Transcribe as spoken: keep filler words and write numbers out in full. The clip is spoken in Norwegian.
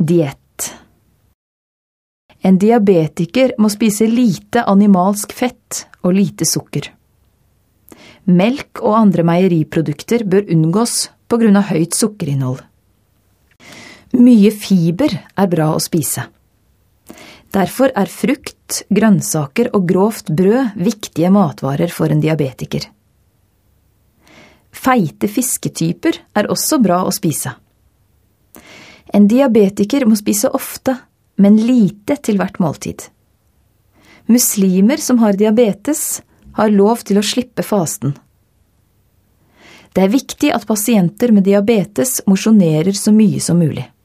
Diett. En diabetiker må spise lite animalsk fett og lite sukker. Melk og andre meieriprodukter bør unngås på grunn av høyt sukkerinnhold. Mye fiber er bra å spise. Derfor er frukt, grønnsaker og grovt brød viktige matvarer for en diabetiker. Feite fisketyper er også bra å spise. En diabetiker må spise ofte, men lite til hvert måltid. Muslimer som har diabetes har lov til å slippe fasten. Det er viktig at pasienter med diabetes mosjonerer så mye som mulig.